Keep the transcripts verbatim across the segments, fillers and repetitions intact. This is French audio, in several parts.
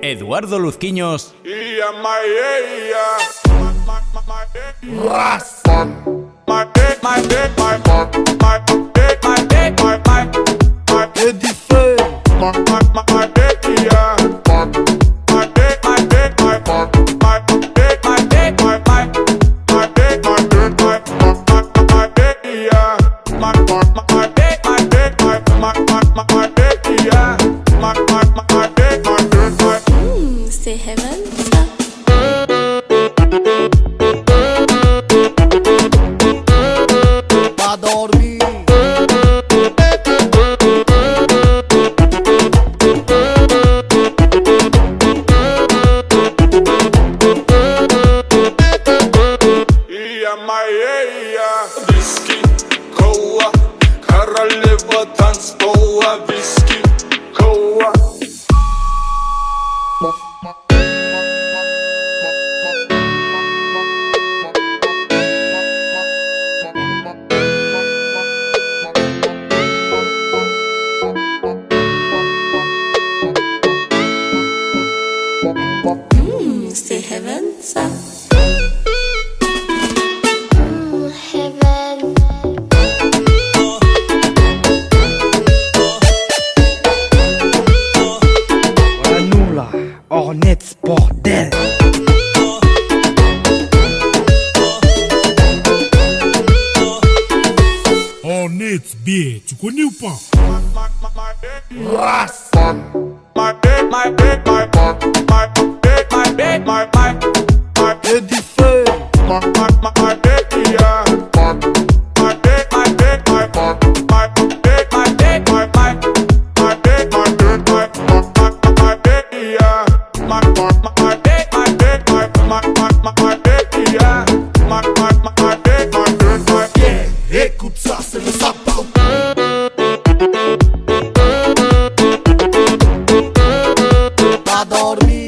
Eduardo Luzquiños y a María. Raza. My dick, my dick, my my my dick, my dick, my my my Edife. My my my dick, yeah. My dick, my dick, my my my dick, my dick, my my my dick, my dick, my my my dick, yeah. My my my dick, my dick, my my my my dick, yeah. My my my dick, my dick, my. Hmm, c'est heaven ça. Va dormir. И a Maria. Whisky, koła, koralewa tancpoła. Whisky, koła. Hmm, c'est heaven ça. Voilà nous là, Hornets bordel. Hornets, B, tu connais ou pas? Raza. My dick, my dick, my my my dick, my dick, my my my Edife. my my my dick, yeah. My dick, my dick, my my my dick, my dick, my my my dick, my dick, my my my dick, yeah. My my my dick, my dick, my my my my dick, yeah. My my my dick, my dick, my yeah. Écoute ça, c'est le sapin. Va dormir.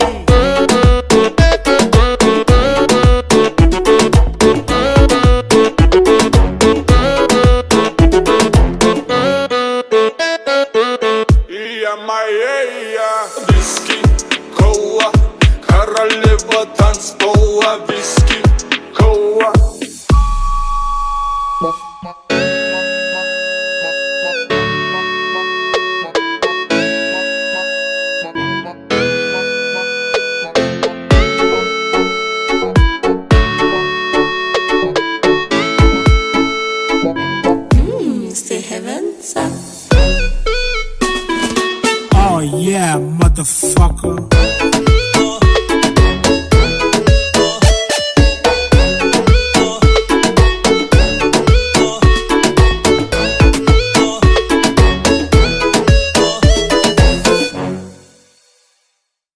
И a Maria. Whisky, koła, koralewa tancpoła. Whisky, koła. Hmm, c'est heaven ça. Oh yeah, motherfucker.